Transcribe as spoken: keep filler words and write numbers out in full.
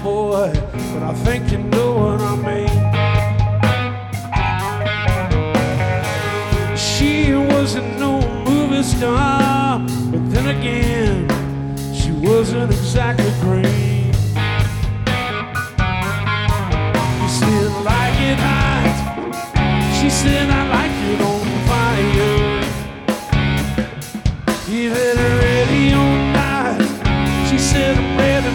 boy, but I think you know what I mean. She wasn't no movie star, but then again, she wasn't exactly green.